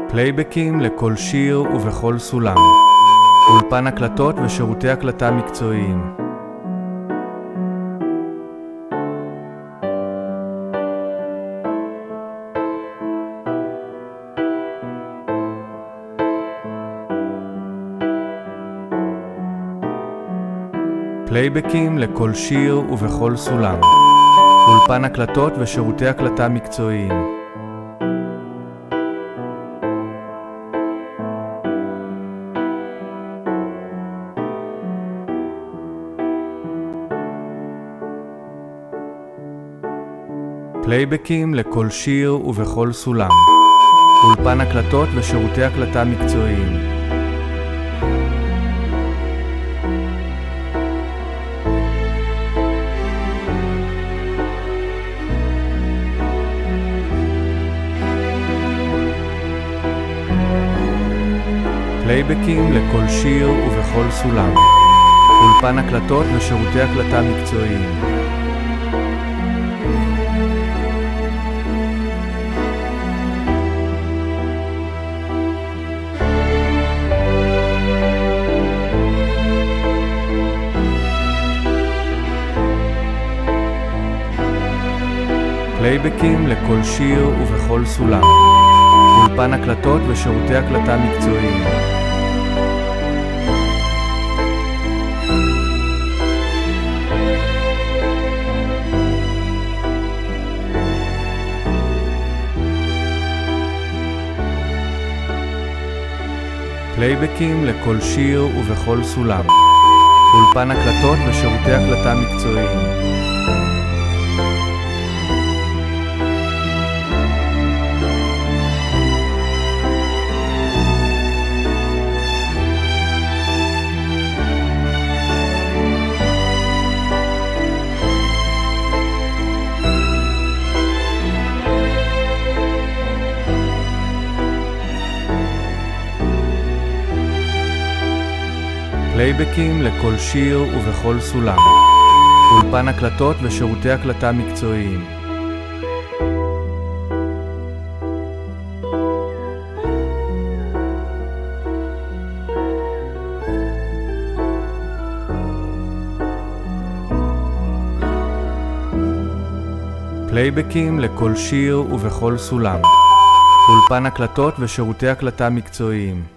פלייבקים לכל שיר ובכל סולם. אולפן הקלטות ושירותי הקלטה מקצועיים. פלייבקים לכל שיר ובכל סולם. אולפן הקלטות ושירותי הקלטה מקצועיים. פלייבקים לכל שיר ובכל סולם. אולפן הקלטות ושירותי הקלטה מקצועיים. פלייבקים לכל שיר ובכל סולם. אולפן הקלטות ושירותי הקלטה מקצועיים. פלייבקים לכל שיר ובכל סולם. אולפן הקלטות ושירותי הקלטה מקצועיים. פלייבקים לכל שיר ובכל סולם. אולפן הקלטות ושירותי הקלטה מקצועיים. פלייבקים לכל שיר ובכל סולם. אולפן הקלטות ושירותי הקלטה מקצועיים. פלייבקים לכל שיר ובכל סולם. אולפן הקלטות ושירותי הקלטה מקצועיים.